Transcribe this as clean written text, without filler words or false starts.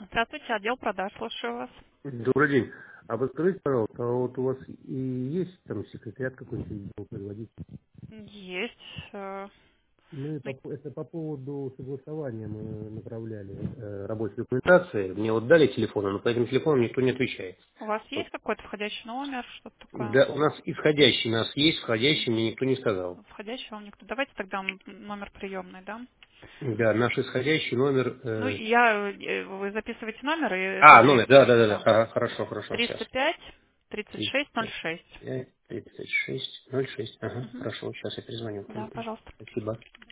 Здравствуйте, отдел продаж, слушаю вас. Добрый день. А вы скажите, пожалуйста, а вот у вас и есть там секретариат какой-нибудь был производить? Есть. Мы Ну, это по поводу согласования мы направляли рабочей документации. Мне вот дали телефон, но по этим телефонам никто не отвечает. у вас Вот. есть какой-то входящий номер, что-то такое? Да, у нас исходящий, у нас есть входящий, мне никто не сказал. Входящий вам никто. Давайте тогда номер приемный, да? Да, наш исходящий номер... Ну, вы записывайте номер и номер, смотрите, да. да. Хорошо, сейчас. 305 36 35, 06. 36, 06. Ага, Мгм. хорошо, сейчас я перезвоню. Да, пожалуйста. Спасибо.